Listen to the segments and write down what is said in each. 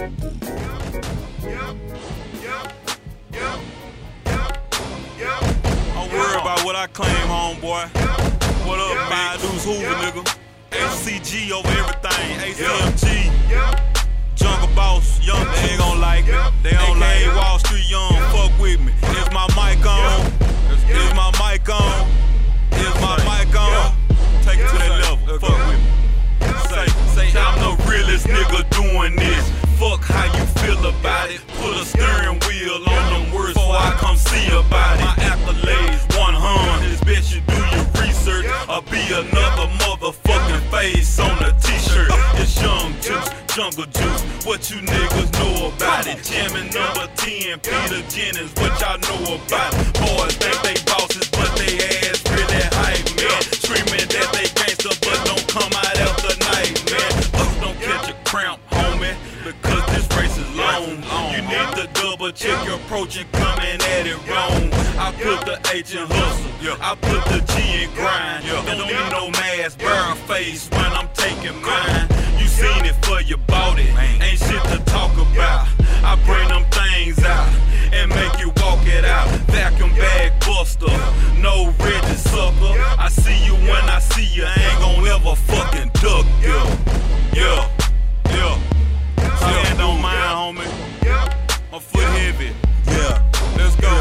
Don't worry about what I claim, homeboy. What up, Bidu's Hoover, nigga? HCG over everything, ACMG. Jungle Boss, young, they ain't gon' like it. They don't like it. Wall Street Young, fuck with me. Is my mic on? Is my mic on? Is my mic on? Take it to that level, fuck with me. Say I'm the realest nigga doing this. Fuck how you feel about it. Put a steering wheel on them words before I come see about it. My accolades, 100. It's best you do your research or be another motherfucking face on a t-shirt. It's Young Juice, Jungle Juice. What you niggas know about it? Jamming number 10, Peter Jennings. What y'all know about it? Boys think they bosses, but they ass really hype, man. Screaming that they gangster, but don't come out after night, man. Don't catch a cramp, homie, because this race is long. You need to double check your approach and coming at it wrong. I put the H in hustle, I put the G in grind. Don't need no mask, bare face when I'm taking mine. You seen it for you bought it, ain't shit to talk about. I bring them things out and make you walk it out. Vacuum bag buster, no Reggie sucker. I see you when I see you, I ain't gon' ever fucking duck you. Yeah. Stand on mine, homie. My foot heavy. Yeah. Let's go.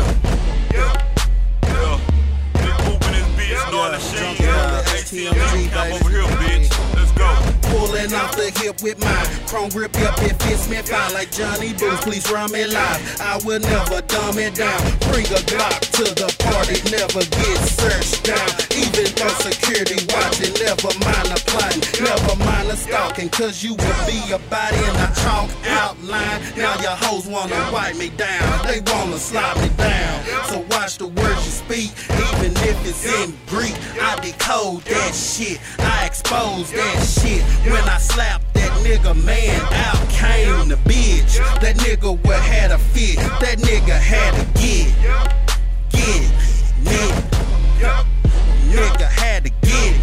Big poop in this bitch, Northern shit. ATMG, come over here, bitch. Let's go. Pulling off the hip with mine. Chrome grip, yep, it fits me fine. Like Johnny Booth, please run me live. I will never dumb it down. Bring a Glock to the party, never get searched down. Even though security watching, never mind the plotting, never mind the stalking. Cause you would be a body in a chalk outline. Now your hoes wanna wipe me down, they wanna slide me down. So watch the words you speak, even if it's in Greek. I decode that shit, I expose that shit. When I slap that nigga, man, out came the bitch. That nigga would had a fit, that nigga had to get it, nigga. Nigga had to get it.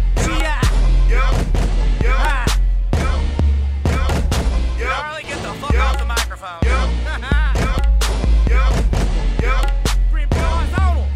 Charlie, get the fuck off the microphone. Bring boys on him.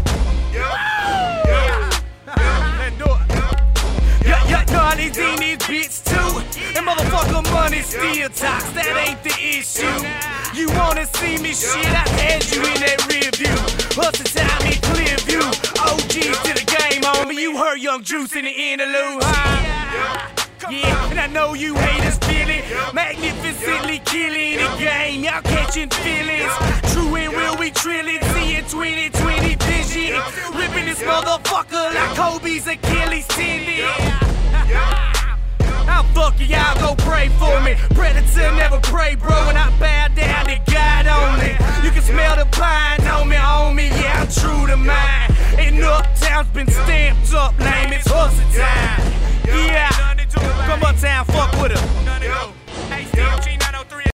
Let's do it. Charlie's in his bitch too. And motherfucker money still talks, that ain't the issue. You wanna see me shit, I had you in that rear view. Hustle time in Clearview. OGs to the game, homie. You heard Young Juice in the interlude, huh? Yeah, and I know you haters feel it. Magnificently killing the game. Y'all catching feelings. True and real, we trillin'. Seeing 2020 vision. Ripping this motherfucker like Kobe's Achilles tendon. How fuck y'all go pray for me? Predator never pray, bro, and I bow down to God only. You can smell the pine on me, homie, yeah, I'm true to mine. And Uptown's been stamped up, name it's hustle time. Yeah, come uptown, fuck with her.